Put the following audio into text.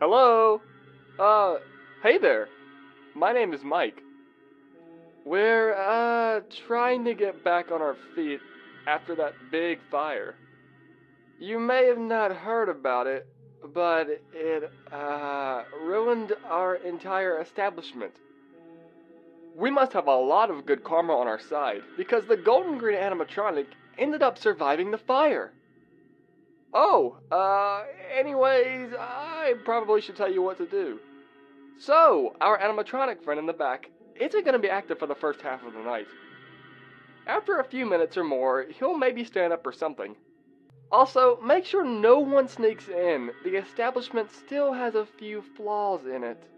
Hello? Hey there. My name is Mike. We're, trying to get back on our feet after that big fire. You may have not heard about it, but it, ruined our entire establishment. We must have a lot of good karma on our side, because the golden green animatronic ended up surviving the fire. Oh, anyways, I probably should tell you what to do. So, our animatronic friend in the back isn't going to be active for the first half of the night. After a few minutes or more, he'll maybe stand up or something. Also, make sure no one sneaks in. The establishment still has a few flaws in it.